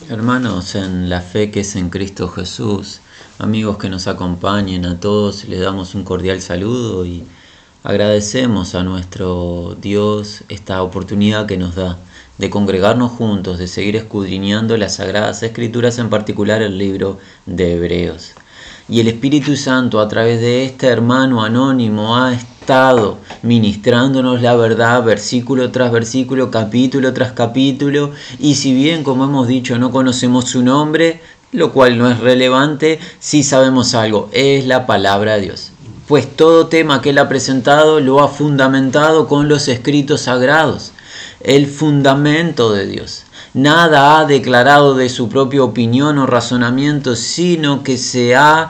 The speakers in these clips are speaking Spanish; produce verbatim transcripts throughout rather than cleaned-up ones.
Hermanos, en la fe que es en Cristo Jesús, amigos que nos acompañen, a todos les damos un cordial saludo y agradecemos a nuestro Dios esta oportunidad que nos da de congregarnos juntos, de seguir escudriñando las Sagradas Escrituras, en particular el libro de Hebreos. Y el Espíritu Santo, a través de este hermano anónimo, ha estado ministrándonos la verdad versículo tras versículo, capítulo tras capítulo, y si bien, como hemos dicho, no conocemos su nombre, lo cual no es relevante, sí sabemos algo: es la palabra de Dios. Pues todo tema que él ha presentado lo ha fundamentado con los escritos sagrados, el fundamento de Dios. Nada ha declarado de su propia opinión o razonamiento, sino que se ha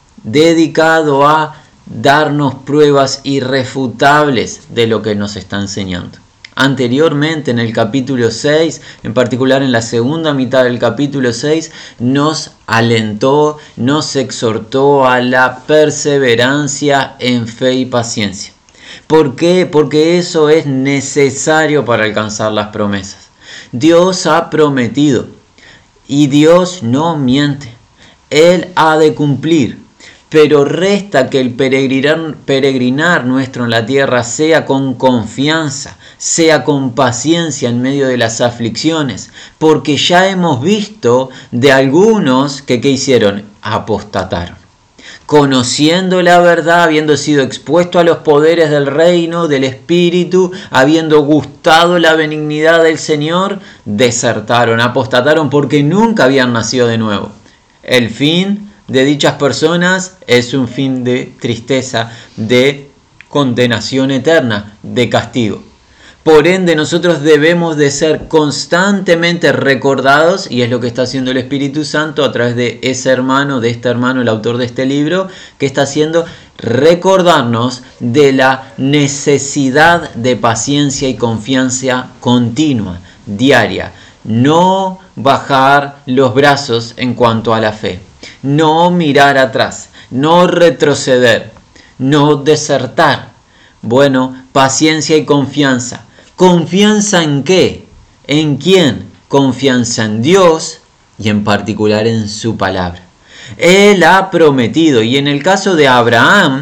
dedicado a darnos pruebas irrefutables de lo que nos está enseñando. Anteriormente, en el capítulo seis, en particular en la segunda mitad del capítulo seis, nos alentó, nos exhortó a la perseverancia en fe y paciencia. ¿Por qué? Porque eso es necesario para alcanzar las promesas. Dios ha prometido y Dios no miente. Él ha de cumplir, pero resta que el peregrinar, peregrinar nuestro en la tierra sea con confianza, sea con paciencia en medio de las aflicciones, porque ya hemos visto de algunos que ¿qué hicieron? Apostataron. Conociendo la verdad, habiendo sido expuesto a los poderes del reino, del Espíritu, habiendo gustado la benignidad del Señor, desertaron, apostataron porque nunca habían nacido de nuevo. El fin de dichas personas es un fin de tristeza, de condenación eterna, de castigo. Por ende, nosotros debemos de ser constantemente recordados, y es lo que está haciendo el Espíritu Santo a través de ese hermano, de este hermano, el autor de este libro, que está haciendo recordarnos de la necesidad de paciencia y confianza continua, diaria. No bajar los brazos en cuanto a la fe, no mirar atrás, no retroceder, no desertar. Bueno, paciencia y confianza. ¿Confianza en qué? ¿En quién? Confianza en Dios y en particular en su palabra. Él ha prometido, y en el caso de Abraham,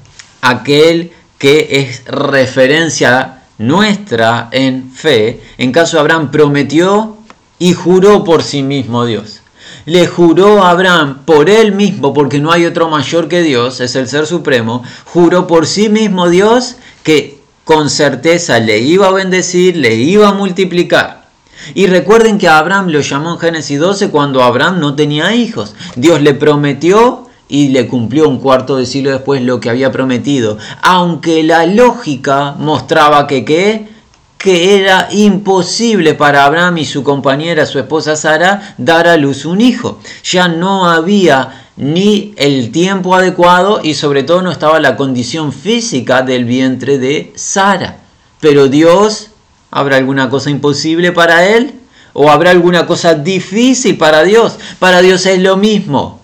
aquel que es referencia nuestra en fe, en caso de Abraham prometió y juró por sí mismo Dios. Le juró a Abraham por él mismo, porque no hay otro mayor que Dios, es el Ser Supremo, juró por sí mismo Dios que con certeza le iba a bendecir, le iba a multiplicar. Y recuerden que a Abraham lo llamó en Génesis doce cuando Abraham no tenía hijos. Dios le prometió y le cumplió un cuarto de siglo después lo que había prometido. Aunque la lógica mostraba que ¿qué? que era imposible para Abraham y su compañera, su esposa Sara, dar a luz un hijo. Ya no había ni el tiempo adecuado y sobre todo no estaba la condición física del vientre de Sara. Pero Dios, ¿habrá alguna cosa imposible para él? ¿O habrá alguna cosa difícil para Dios? Para Dios es lo mismo.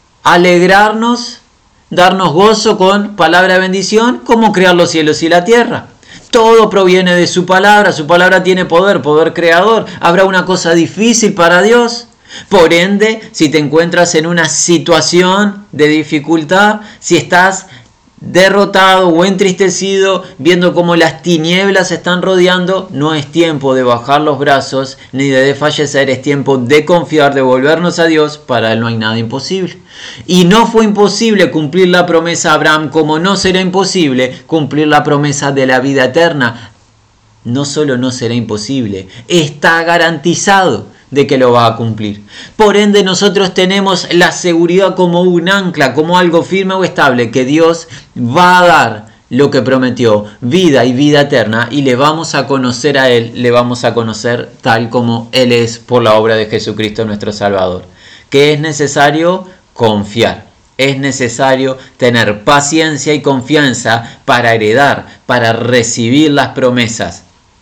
Alegrarnos, darnos gozo con palabra de bendición, como crear los cielos y la tierra. Todo proviene de su palabra, su palabra tiene poder, poder creador. ¿Habrá una cosa difícil para Dios? Por ende, si te encuentras en una situación de dificultad, si estás derrotado o entristecido, viendo cómo las tinieblas están rodeando, no es tiempo de bajar los brazos ni de desfallecer, es tiempo de confiar, de volvernos a Dios. Para Él no hay nada imposible. Y no fue imposible cumplir la promesa a Abraham, como no será imposible cumplir la promesa de la vida eterna. No solo no será imposible, está garantizado de que lo va a cumplir. Por ende, nosotros tenemos la seguridad como un ancla, como algo firme o estable, que Dios va a dar lo que prometió, vida y vida eterna, y le vamos a conocer a Él, le vamos a conocer tal como Él es por la obra de Jesucristo nuestro Salvador. ¿Qué es necesario? Confiar. Es necesario tener paciencia y confianza para heredar, para recibir las promesas.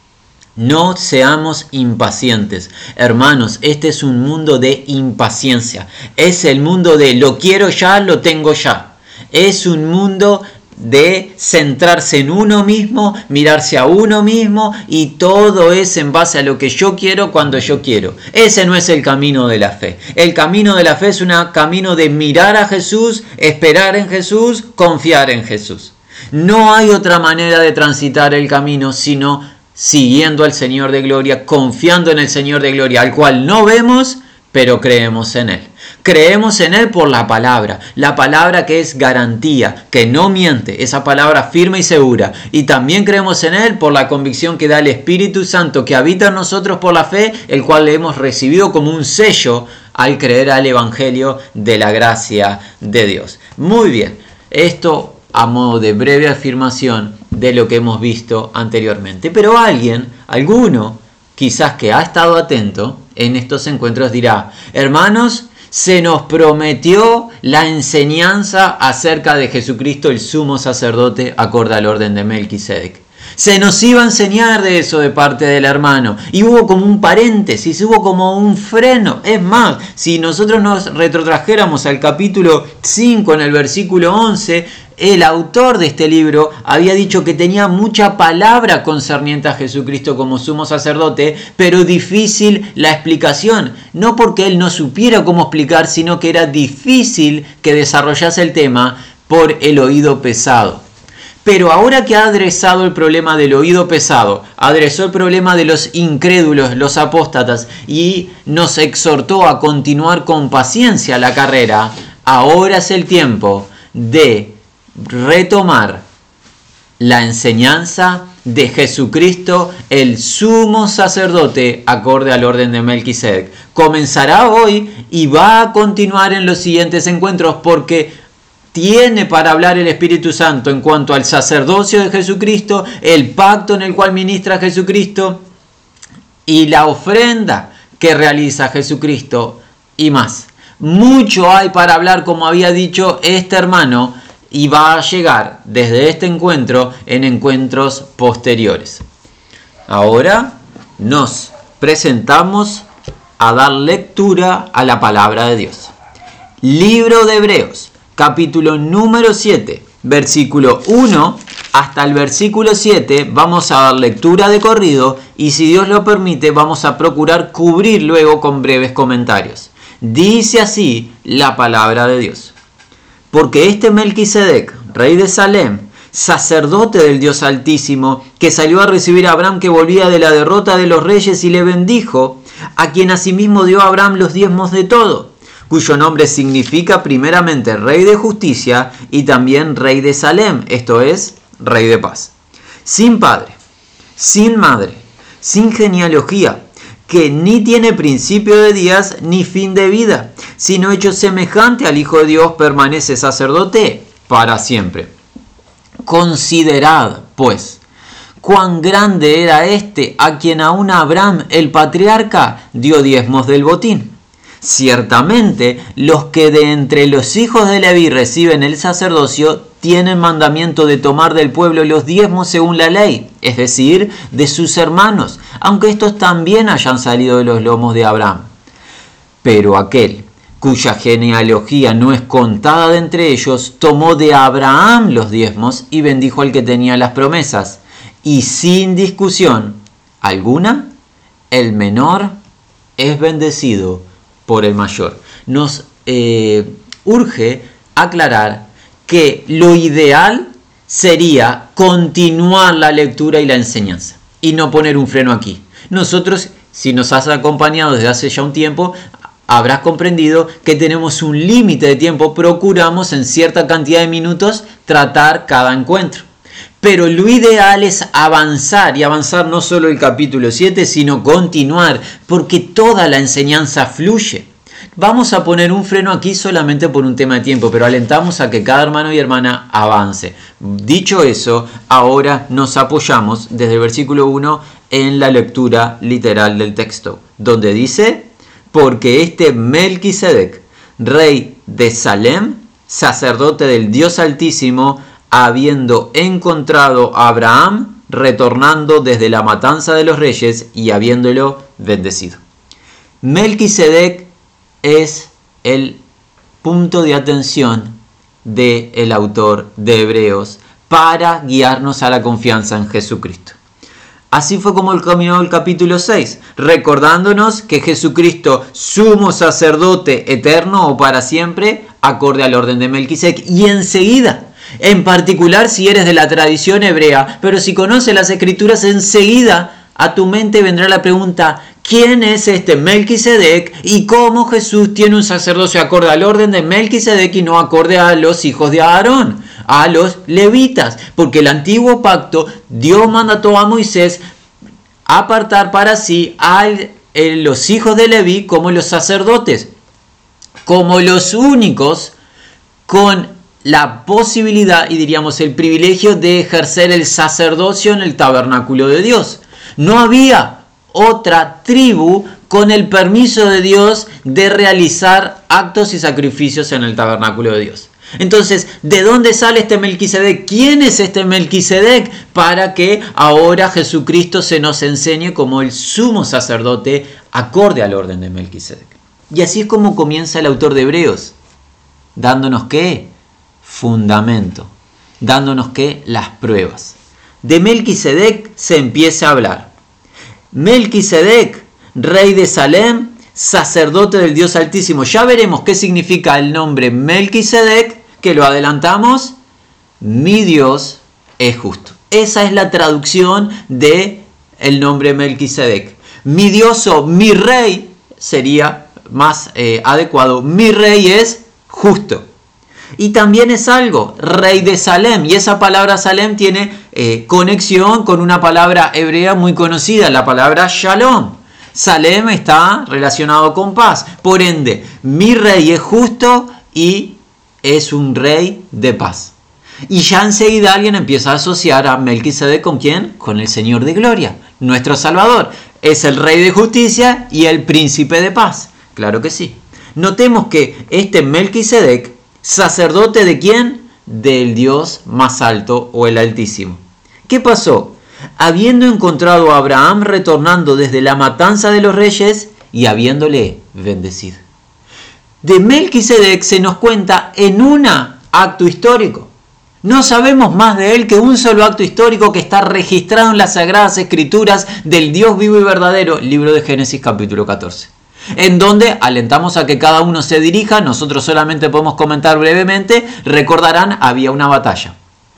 No seamos impacientes. Hermanos, este es un mundo de impaciencia. Es el mundo de lo quiero ya, lo tengo ya. Es un mundo de centrarse en uno mismo, mirarse a uno mismo y todo es en base a lo que yo quiero cuando yo quiero. Ese no es el camino de la fe. El camino de la fe es un camino de mirar a Jesús, esperar en Jesús, confiar en Jesús. No hay otra manera de transitar el camino sino siguiendo al Señor de Gloria, confiando en el Señor de Gloria, al cual no vemos, pero creemos en Él. Creemos en Él por la palabra, la palabra que es garantía, que no miente, esa palabra firme y segura. Y también creemos en Él por la convicción que da el Espíritu Santo que habita en nosotros por la fe, el cual le hemos recibido como un sello al creer al Evangelio de la gracia de Dios. Muy bien, esto a modo de breve afirmación de lo que hemos visto anteriormente. Pero alguien, alguno, quizás que ha estado atento en estos encuentros dirá: hermanos, se nos prometió la enseñanza acerca de Jesucristo, el sumo sacerdote, acorde al orden de Melquisedec. Se nos iba a enseñar de eso de parte del hermano. Y hubo como un paréntesis, hubo como un freno. Es más, si nosotros nos retrotrajéramos al capítulo cinco, en el versículo once, el autor de este libro había dicho que tenía mucha palabra concerniente a Jesucristo como sumo sacerdote, pero difícil la explicación. No porque él no supiera cómo explicar, sino que era difícil que desarrollase el tema por el oído pesado. Pero ahora que ha adresado el problema del oído pesado, adresó el problema de los incrédulos, los apóstatas, y nos exhortó a continuar con paciencia la carrera, ahora es el tiempo de retomar la enseñanza de Jesucristo, el sumo sacerdote, acorde al orden de Melquisedec. Comenzará hoy y va a continuar en los siguientes encuentros, porque tiene para hablar el Espíritu Santo en cuanto al sacerdocio de Jesucristo, el pacto en el cual ministra Jesucristo y la ofrenda que realiza Jesucristo y más. Mucho hay para hablar, como había dicho este hermano, y va a llegar desde este encuentro en encuentros posteriores. Ahora nos presentamos a dar lectura a la palabra de Dios. Libro de Hebreos, capítulo número siete, versículo uno hasta el versículo siete, vamos a dar lectura de corrido y, si Dios lo permite, vamos a procurar cubrir luego con breves comentarios. Dice así la palabra de Dios: porque este Melquisedec, rey de Salem, sacerdote del Dios Altísimo, que salió a recibir a Abraham que volvía de la derrota de los reyes y le bendijo, a quien asimismo dio a Abraham los diezmos de todo, cuyo nombre significa primeramente rey de justicia y también rey de Salem, esto es, rey de paz, sin padre, sin madre, sin genealogía, que ni tiene principio de días ni fin de vida, sino hecho semejante al Hijo de Dios, permanece sacerdote para siempre. Considerad, pues, cuán grande era este a quien aún Abraham, el patriarca, dio diezmos del botín. Ciertamente, los que de entre los hijos de Leví reciben el sacerdocio tienen mandamiento de tomar del pueblo los diezmos según la ley, es decir, de sus hermanos, aunque estos también hayan salido de los lomos de Abraham. Pero aquel cuya genealogía no es contada de entre ellos, tomó de Abraham los diezmos y bendijo al que tenía las promesas. Y sin discusión alguna, el menor es bendecido por el mayor. Nos eh, urge aclarar que lo ideal sería continuar la lectura y la enseñanza y no poner un freno aquí. Nosotros, si nos has acompañado desde hace ya un tiempo, habrás comprendido que tenemos un límite de tiempo. Procuramos en cierta cantidad de minutos tratar cada encuentro. Pero lo ideal es avanzar, y avanzar no solo el capítulo siete, sino continuar, porque toda la enseñanza fluye. Vamos a poner un freno aquí solamente por un tema de tiempo, pero alentamos a que cada hermano y hermana avance. Dicho eso, ahora nos apoyamos desde el versículo uno en la lectura literal del texto, donde dice: porque este Melquisedec, rey de Salem, sacerdote del Dios Altísimo, habiendo encontrado a Abraham retornando desde la matanza de los reyes y habiéndolo bendecido. Melquisedec es el punto de atención del autor de Hebreos para guiarnos a la confianza en Jesucristo. Así fue como caminó el capítulo seis, recordándonos que Jesucristo, sumo sacerdote eterno o para siempre, acorde al orden de Melquisedec. Y enseguida, en particular si eres de la tradición hebrea, pero si conoces las Escrituras, enseguida a tu mente vendrá la pregunta: ¿quién es este Melquisedec y cómo Jesús tiene un sacerdocio acorde al orden de Melquisedec y no acorde a los hijos de Aarón, a los levitas? Porque el antiguo pacto, Dios mandató a Moisés apartar para sí a los hijos de Leví como los sacerdotes, como los únicos con la posibilidad y diríamos el privilegio de ejercer el sacerdocio en el tabernáculo de Dios. No había otra tribu con el permiso de Dios de realizar actos y sacrificios en el tabernáculo de Dios. Entonces, ¿de dónde sale este Melquisedec? ¿Quién es este Melquisedec? Para que ahora Jesucristo se nos enseñe como el sumo sacerdote acorde al orden de Melquisedec. Y así es como comienza el autor de Hebreos, dándonos ¿qué? Fundamento, dándonos ¿qué? Las pruebas. De Melquisedec se empieza a hablar. Melquisedec, rey de Salem, sacerdote del Dios Altísimo. Ya veremos qué significa el nombre Melquisedec, que lo adelantamos. Mi Dios es justo. Esa es la traducción de el nombre Melquisedec. Mi Dios o mi rey sería más eh, adecuado. Mi rey es justo. Y también es algo, rey de Salem. Y esa palabra Salem tiene eh, conexión con una palabra hebrea muy conocida, la palabra Shalom. Salem está relacionado con paz. Por ende, mi rey es justo y es un rey de paz. Y ya enseguida alguien empieza a asociar a Melquisedec ¿con quién? Con el Señor de Gloria, nuestro Salvador. Es el rey de justicia y el príncipe de paz. Claro que sí. Notemos que este Melquisedec, ¿sacerdote de quién? Del Dios más alto o el Altísimo. ¿Qué pasó? Habiendo encontrado a Abraham retornando desde la matanza de los reyes y habiéndole bendecido. De Melquisedec se nos cuenta en un acto histórico. No sabemos más de él que un solo acto histórico que está registrado en las Sagradas Escrituras del Dios vivo y verdadero, libro de Génesis capítulo catorce. En donde alentamos a que cada uno se dirija, nosotros solamente podemos comentar brevemente. Recordarán, había una batalla.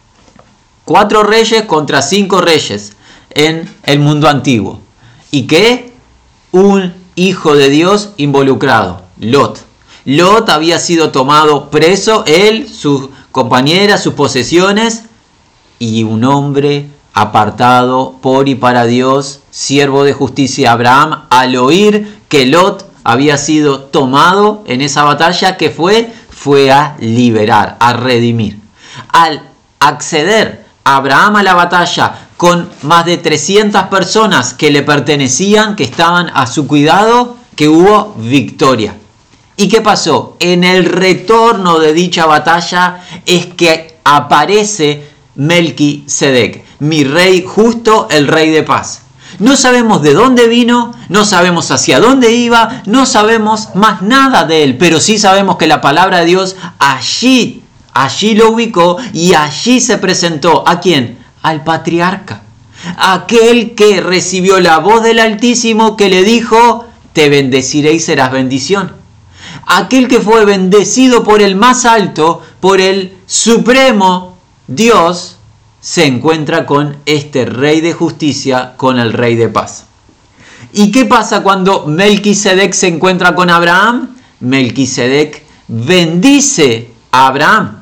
Cuatro reyes contra cinco reyes en el mundo antiguo. ¿Y qué? Un hijo de Dios involucrado, Lot. Lot había sido tomado preso, él, su compañera, sus posesiones, y un hombre apartado por y para Dios, siervo de justicia Abraham, al oír que Lot había sido tomado en esa batalla, ¿qué fue? Fue a liberar, a redimir. Al acceder Abraham a la batalla con más de trescientas personas que le pertenecían, que estaban a su cuidado, que hubo victoria. ¿Y qué pasó? En el retorno de dicha batalla es que aparece Melquisedec, mi rey justo, el rey de paz. No sabemos de dónde vino, no sabemos hacia dónde iba, no sabemos más nada de él, pero sí sabemos que la palabra de Dios allí, allí lo ubicó y allí se presentó. ¿A quién? Al patriarca, aquel que recibió la voz del Altísimo que le dijo: te bendeciré y serás bendición. Aquel que fue bendecido por el más alto, por el supremo Dios, se encuentra con este rey de justicia, con el rey de paz. ¿Y qué pasa cuando Melquisedec se encuentra con Abraham? Melquisedec bendice a Abraham.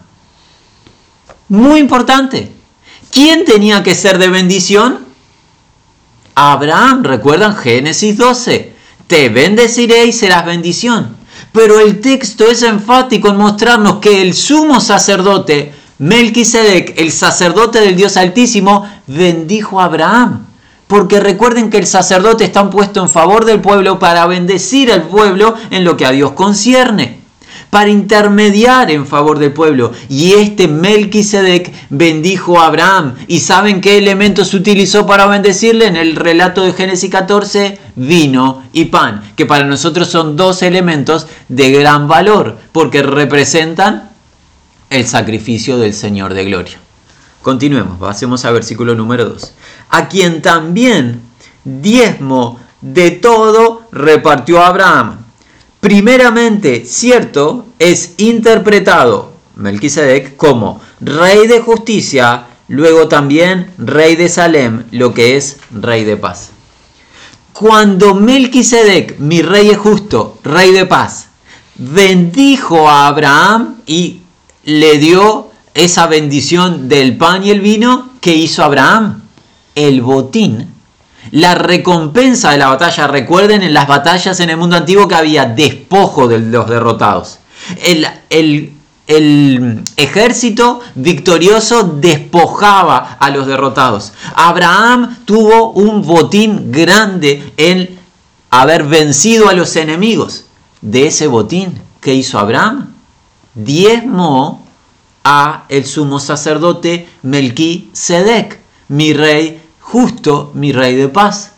Muy importante. ¿Quién tenía que ser de bendición? Abraham. ¿Recuerdan Génesis doce? Te bendeciré y serás bendición. Pero el texto es enfático en mostrarnos que el sumo sacerdote, Melquisedec, el sacerdote del Dios Altísimo, bendijo a Abraham. Porque recuerden que el sacerdote está puesto en favor del pueblo para bendecir al pueblo en lo que a Dios concierne, para intermediar en favor del pueblo. Y este Melquisedec bendijo a Abraham. ¿Y saben qué elementos utilizó para bendecirle? En el relato de Génesis catorce, vino y pan, que para nosotros son dos elementos de gran valor, porque representan el sacrificio del Señor de Gloria. Continuemos, pasemos al versículo número dos. A quien también diezmo de todo repartió Abraham. Primeramente, cierto, es interpretado Melquisedec como rey de justicia, luego también rey de Salem, lo que es rey de paz. Cuando Melquisedec, mi rey es justo, rey de paz, bendijo a Abraham y le dio esa bendición del pan y el vino, ¿qué hizo Abraham? El botín, la recompensa de la batalla. Recuerden, en las batallas en el mundo antiguo que había despojo de los derrotados. El, el, el ejército victorioso despojaba a los derrotados. Abraham tuvo un botín grande en haber vencido a los enemigos. De ese botín, ¿qué hizo Abraham? Diezmó a el sumo sacerdote Melquisedec, mi rey justo, mi rey de paz.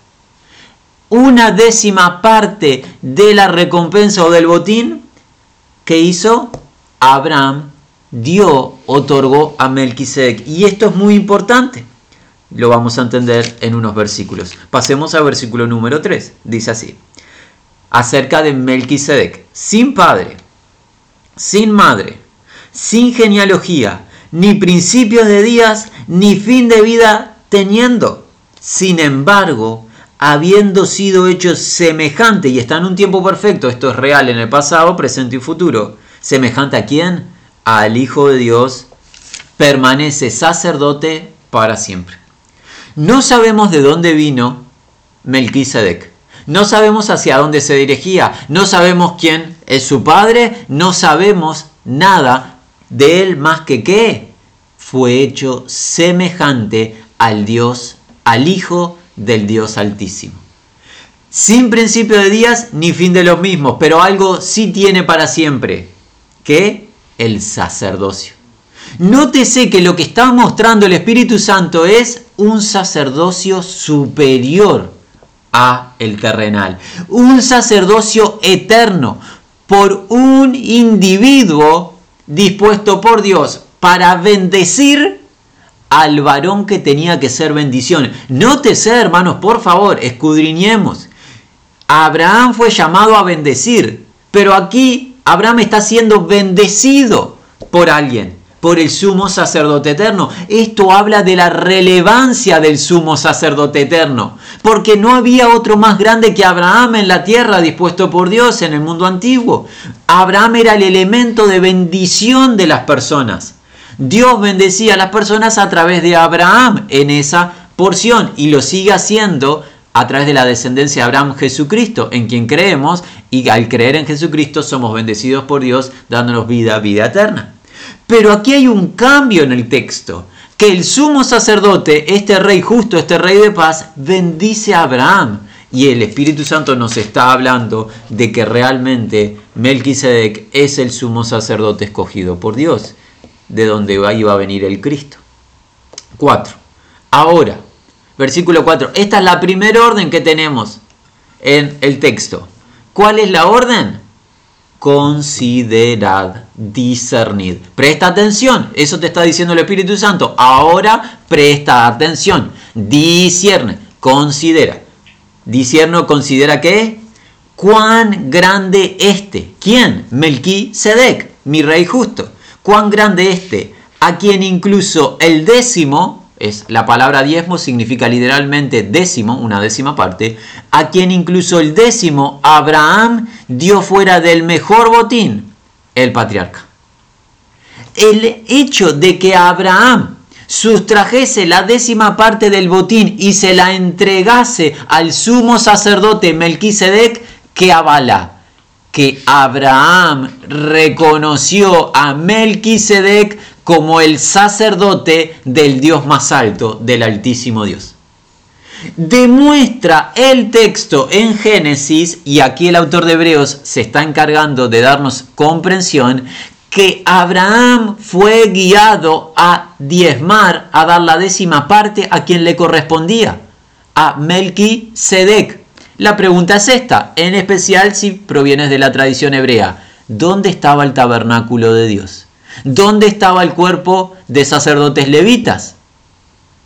Una décima parte de la recompensa o del botín que hizo Abraham dio, otorgó a Melquisedec. Y esto es muy importante. Lo vamos a entender en unos versículos. Pasemos al versículo número tres. Dice así: acerca de Melquisedec, sin padre, sin madre, sin genealogía, ni principios de días, ni fin de vida teniendo. Sin embargo, habiendo sido hecho semejante, y está en un tiempo perfecto, esto es real en el pasado, presente y futuro, semejante a quién? Al Hijo de Dios, permanece sacerdote para siempre. No sabemos de dónde vino Melquisedec. No sabemos hacia dónde se dirigía. No sabemos quién es su padre. No sabemos nada de él más que que fue hecho semejante al Dios, al Hijo del Dios Altísimo. Sin principio de días ni fin de los mismos, pero algo sí tiene para siempre, que el sacerdocio. Nótese que lo que está mostrando el Espíritu Santo es un sacerdocio superior a el terrenal, un sacerdocio eterno por un individuo dispuesto por Dios para bendecir al varón que tenía que ser bendición. Nótese, hermanos, por favor, escudriñemos. Abraham fue llamado a bendecir, pero aquí Abraham está siendo bendecido por alguien, por el sumo sacerdote eterno. Esto habla de la relevancia del sumo sacerdote eterno, porque no había otro más grande que Abraham en la tierra, dispuesto por Dios en el mundo antiguo. Abraham era el elemento de bendición de las personas. Dios bendecía a las personas a través de Abraham en esa porción, y lo sigue haciendo a través de la descendencia de Abraham, Jesucristo, en quien creemos, y al creer en Jesucristo somos bendecidos por Dios, dándonos vida, vida eterna. Pero aquí hay un cambio en el texto, que el sumo sacerdote, este rey justo, este rey de paz, bendice a Abraham. Y el Espíritu Santo nos está hablando de que realmente Melquisedec es el sumo sacerdote escogido por Dios, de donde iba a venir el Cristo. cuatro. Ahora, versículo cuatro. Esta es la primera orden que tenemos en el texto. ¿Cuál es la orden? Considerad, discernid. Presta atención. Eso te está diciendo el Espíritu Santo. Ahora presta atención. Discierne, considera. Discierno, considera ¿qué? Cuán grande este. ¿Quién? Melquisedec, mi rey justo. Cuán grande este, a quien incluso el décimo, es la palabra diezmo significa literalmente décimo, una décima parte, a quien incluso el décimo Abraham dio fuera del mejor botín, el patriarca. El hecho de que Abraham sustrajese la décima parte del botín y se la entregase al sumo sacerdote Melquisedec, que avala que Abraham reconoció a Melquisedec como el sacerdote del Dios más alto, del Altísimo Dios. Demuestra el texto en Génesis, y aquí el autor de Hebreos se está encargando de darnos comprensión, que Abraham fue guiado a diezmar, a dar la décima parte a quien le correspondía, a Melquisedec. La pregunta es esta, en especial si provienes de la tradición hebrea. ¿Dónde estaba el tabernáculo de Dios? ¿Dónde estaba el cuerpo de sacerdotes levitas?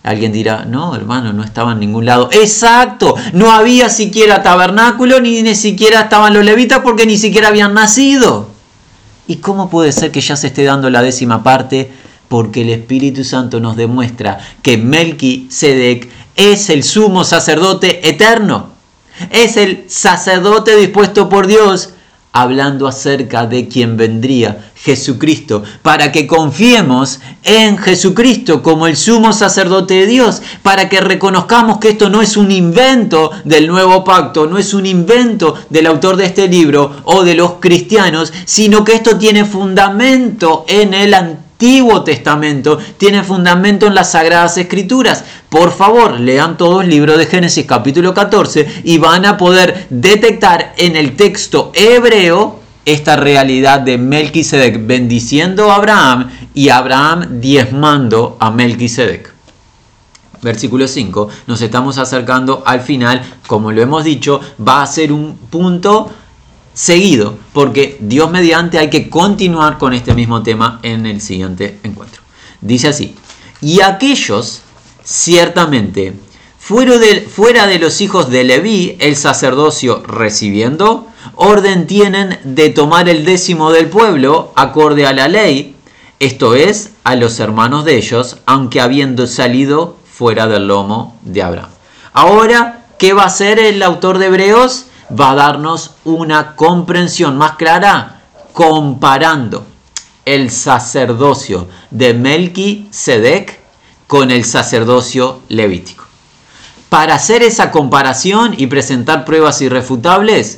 Alguien dirá, no, hermano, no estaba en ningún lado. ¡Exacto! No había siquiera tabernáculo, ni, ni siquiera estaban los levitas, porque ni siquiera habían nacido. ¿Y cómo puede ser que ya se esté dando la décima parte? Porque el Espíritu Santo nos demuestra que Melquisedec es el sumo sacerdote eterno. Es el sacerdote dispuesto por Dios, hablando acerca de quien vendría, Jesucristo, para que confiemos en Jesucristo como el sumo sacerdote de Dios, para que reconozcamos que esto no es un invento del nuevo pacto, no es un invento del autor de este libro o de los cristianos, sino que esto tiene fundamento en el Antiguo Testamento, tiene fundamento en las Sagradas Escrituras. Por favor, lean todo el libro de Génesis capítulo catorce y van a poder detectar en el texto hebreo esta realidad de Melquisedec bendiciendo a Abraham y Abraham diezmando a Melquisedec. Versículo cinco, nos estamos acercando al final, como lo hemos dicho, va a ser un punto seguido, porque Dios mediante hay que continuar con este mismo tema en el siguiente encuentro. Dice así, y aquellos ciertamente fuera de, fuera de los hijos de Leví, el sacerdocio recibiendo, orden tienen de tomar el décimo del pueblo acorde a la ley, esto es, a los hermanos de ellos, aunque habiendo salido fuera del lomo de Abraham. Ahora, ¿qué va a hacer el autor de Hebreos? Va a darnos una comprensión más clara comparando el sacerdocio de Melquisedec con el sacerdocio levítico. Para hacer esa comparación y presentar pruebas irrefutables,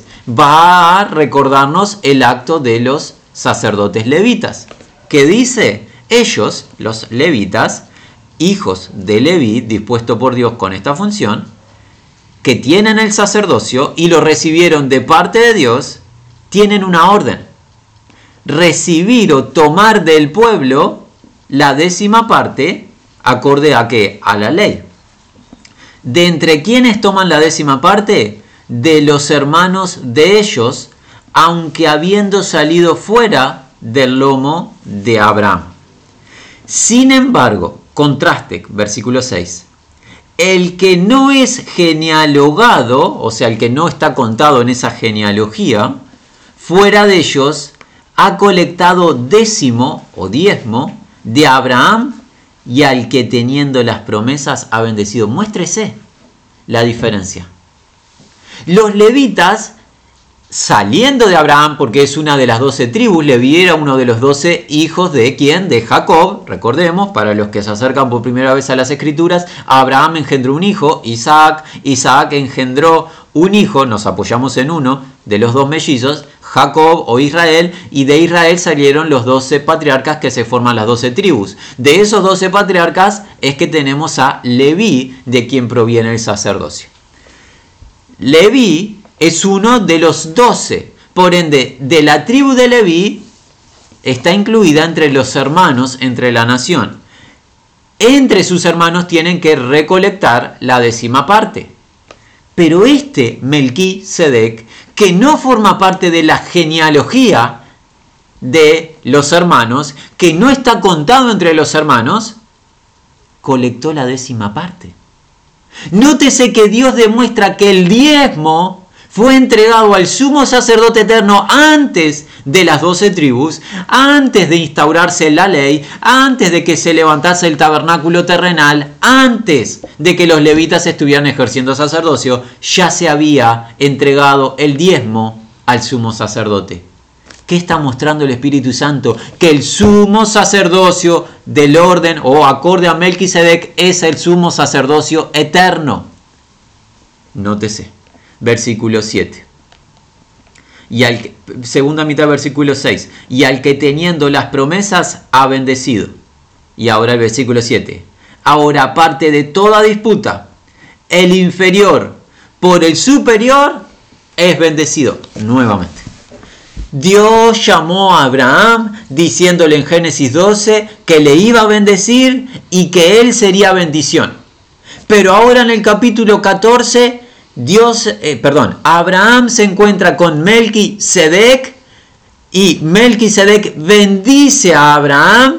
va a recordarnos el acto de los sacerdotes levitas, que dice, ellos, los levitas, hijos de Leví, dispuesto por Dios con esta función, que tienen el sacerdocio y lo recibieron de parte de Dios, tienen una orden. Recibir o tomar del pueblo la décima parte, acorde a qué? A la ley. ¿De entre quiénes toman la décima parte? De los hermanos de ellos, aunque habiendo salido fuera del lomo de Abraham. Sin embargo, contraste, versículo seis. El que no es genealogado, o sea, el que no está contado en esa genealogía, fuera de ellos, ha colectado décimo o diezmo de Abraham y al que teniendo las promesas ha bendecido. Muéstrese la diferencia. Los levitas, saliendo de Abraham, porque es una de las doce tribus, Leví era uno de los doce hijos de ¿quién? De Jacob. Recordemos, para los que se acercan por primera vez a las Escrituras, Abraham engendró un hijo, Isaac, Isaac engendró un hijo, nos apoyamos en uno de los dos mellizos, Jacob o Israel, y de Israel salieron los doce patriarcas que se forman las doce tribus. De esos doce patriarcas es que tenemos a Leví, de quien proviene el sacerdocio. Leví es uno de los doce, por ende, de la tribu de Leví está incluida entre los hermanos, entre la nación. Entre sus hermanos tienen que recolectar la décima parte. Pero este Melquisedec, que no forma parte de la genealogía de los hermanos, que no está contado entre los hermanos, colectó la décima parte. Nótese que Dios demuestra que el diezmo fue entregado al sumo sacerdote eterno antes de las doce tribus, antes de instaurarse la ley, antes de que se levantase el tabernáculo terrenal, antes de que los levitas estuvieran ejerciendo sacerdocio, ya se había entregado el diezmo al sumo sacerdote. ¿Qué está mostrando el Espíritu Santo? Que el sumo sacerdocio del orden o acorde a Melquisedec es el sumo sacerdocio eterno. Nótese, versículo siete. Y al que, segunda mitad, versículo seis. Y al que teniendo las promesas ha bendecido. Y ahora el versículo siete. Ahora, aparte de toda disputa, el inferior por el superior es bendecido nuevamente. Dios llamó a Abraham diciéndole en Génesis doce que le iba a bendecir y que él sería bendición. Pero ahora en el capítulo catorce, Dios, eh, perdón, Abraham se encuentra con Melquisedec y Melquisedec bendice a Abraham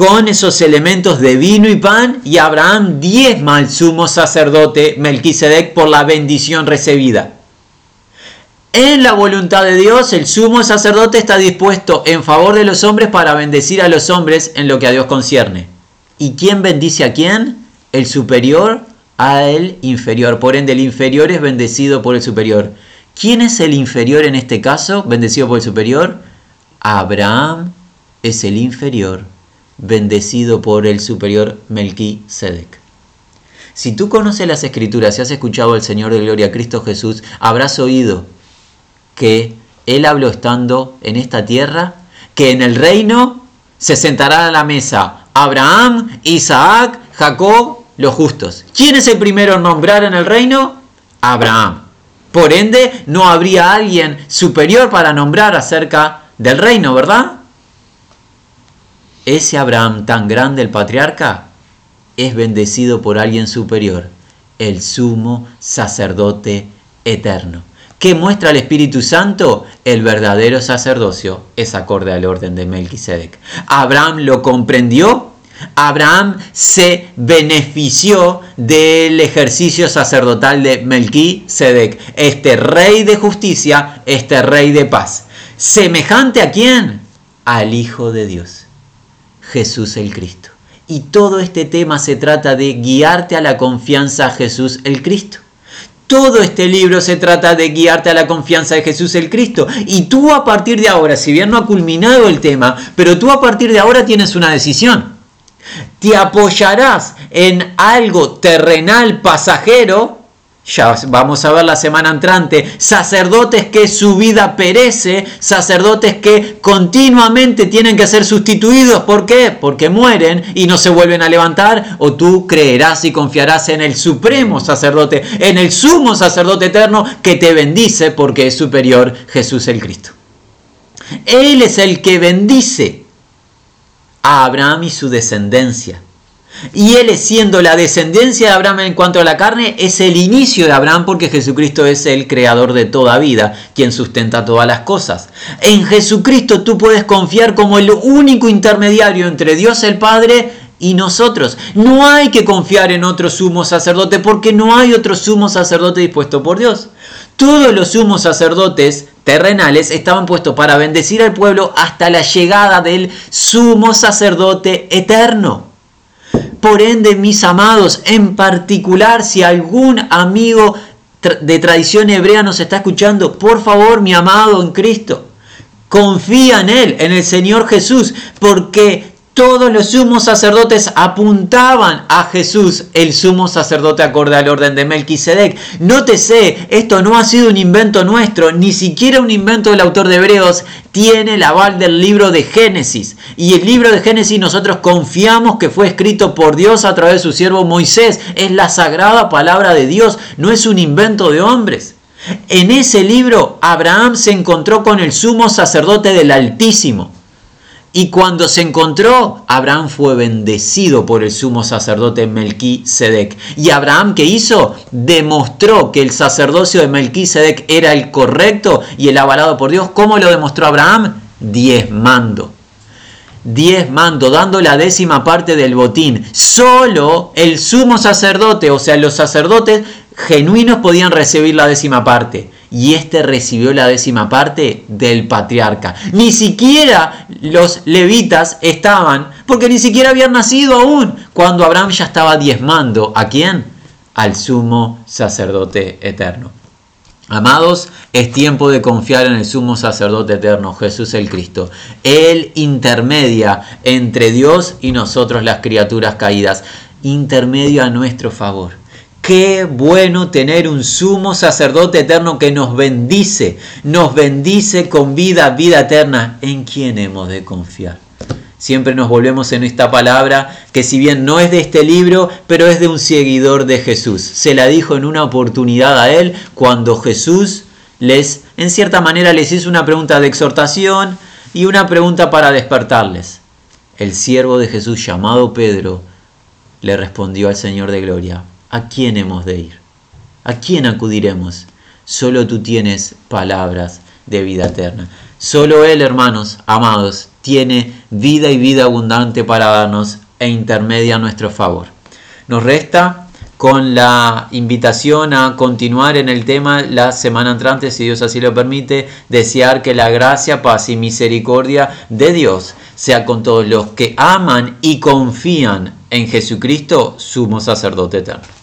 con esos elementos de vino y pan, y Abraham diezma al sumo sacerdote Melquisedec por la bendición recibida. En la voluntad de Dios, el sumo sacerdote está dispuesto en favor de los hombres para bendecir a los hombres en lo que a Dios concierne. ¿Y quién bendice a quién? El superior al inferior. Por ende, el inferior es bendecido por el superior. ¿Quién es el inferior en este caso, bendecido por el superior? Abraham es el inferior, bendecido por el superior Melquisedec. Si tú conoces las Escrituras y has escuchado al Señor de Gloria, Cristo Jesús, habrás oído que Él habló estando en esta tierra, que en el reino se sentarán a la mesa Abraham, Isaac, Jacob, los justos. ¿Quién es el primero en nombrar en el reino? Abraham. Por ende, no habría alguien superior para nombrar acerca del reino, ¿verdad? Ese Abraham tan grande, el patriarca, es bendecido por alguien superior, el sumo sacerdote eterno. ¿Qué muestra el Espíritu Santo? El verdadero sacerdocio es acorde al orden de Melquisedec. Abraham lo comprendió. Abraham se benefició del ejercicio sacerdotal de Melquisedec, este rey de justicia, este rey de paz. ¿Semejante a quién? Al Hijo de Dios, Jesús el Cristo. Y todo este tema se trata de guiarte a la confianza a Jesús el Cristo. Todo este libro se trata de guiarte a la confianza de Jesús el Cristo. Y tú a partir de ahora, si bien no ha culminado el tema, pero tú a partir de ahora tienes una decisión. ¿Te apoyarás en algo terrenal, pasajero? Ya vamos a ver la semana entrante. Sacerdotes que su vida perece, sacerdotes que continuamente tienen que ser sustituidos. ¿Por qué? Porque mueren y no se vuelven a levantar. O tú creerás y confiarás en el supremo sacerdote, en el sumo sacerdote eterno que te bendice porque es superior, Jesús el Cristo. Él es el que bendice a Abraham y su descendencia. Y él, siendo la descendencia de Abraham en cuanto a la carne, es el inicio de Abraham porque Jesucristo es el creador de toda vida, quien sustenta todas las cosas. En Jesucristo tú puedes confiar como el único intermediario entre Dios el Padre y nosotros. No hay que confiar en otro sumo sacerdote porque no hay otro sumo sacerdote dispuesto por Dios. Todos los sumos sacerdotes terrenales estaban puestos para bendecir al pueblo hasta la llegada del sumo sacerdote eterno. Por ende, mis amados, en particular, si algún amigo de tradición hebrea nos está escuchando, por favor, mi amado en Cristo, confía en Él, en el Señor Jesús, porque todos los sumos sacerdotes apuntaban a Jesús, el sumo sacerdote acorde al orden de Melquisedec. Nótese, esto no ha sido un invento nuestro, ni siquiera un invento del autor de Hebreos, tiene el aval del libro de Génesis. Y el libro de Génesis nosotros confiamos que fue escrito por Dios a través de su siervo Moisés. Es la sagrada palabra de Dios, no es un invento de hombres. En ese libro, Abraham se encontró con el sumo sacerdote del Altísimo. Y cuando se encontró, Abraham fue bendecido por el sumo sacerdote Melquisedec. ¿Y Abraham qué hizo? Demostró que el sacerdocio de Melquisedec era el correcto y el avalado por Dios. ¿Cómo lo demostró Abraham? Diezmando. Diezmando, dando la décima parte del botín. Solo el sumo sacerdote, o sea, los sacerdotes genuinos podían recibir la décima parte. Y este recibió la décima parte del patriarca. Ni siquiera los levitas estaban, porque ni siquiera habían nacido aún, cuando Abraham ya estaba diezmando. ¿A quién? Al sumo sacerdote eterno. Amados, es tiempo de confiar en el sumo sacerdote eterno, Jesús el Cristo. Él intermedia entre Dios y nosotros, las criaturas caídas. Intermedio a nuestro favor. Qué bueno tener un sumo sacerdote eterno que nos bendice, nos bendice con vida, vida eterna. ¿En quién hemos de confiar? Siempre nos volvemos en esta palabra que si bien no es de este libro, pero es de un seguidor de Jesús. Se la dijo en una oportunidad a él cuando Jesús les, en cierta manera, les hizo una pregunta de exhortación y una pregunta para despertarles. El siervo de Jesús llamado Pedro le respondió al Señor de Gloria: ¿a quién hemos de ir? ¿A quién acudiremos? Solo tú tienes palabras de vida eterna. Solo Él, hermanos, amados, tiene vida y vida abundante para darnos e intermedia a nuestro favor. Nos resta, con la invitación a continuar en el tema la semana entrante, si Dios así lo permite, desear que la gracia, paz y misericordia de Dios sea con todos los que aman y confían en Jesucristo, sumo sacerdote eterno.